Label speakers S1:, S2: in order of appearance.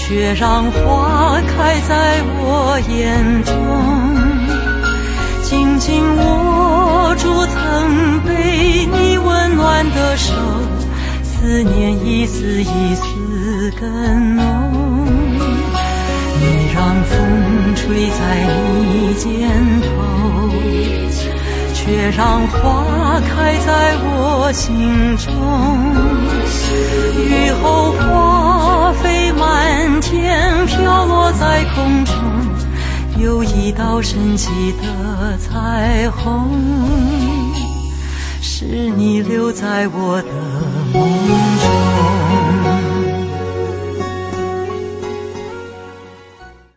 S1: 却让花开在我眼中，紧紧握住曾被你温暖的手，思念一丝一丝更浓。你让风吹在你肩头，却让花开在我心中。雨后花飞满天，飘落在空中，有一道神奇的彩虹，是你留在我的梦中。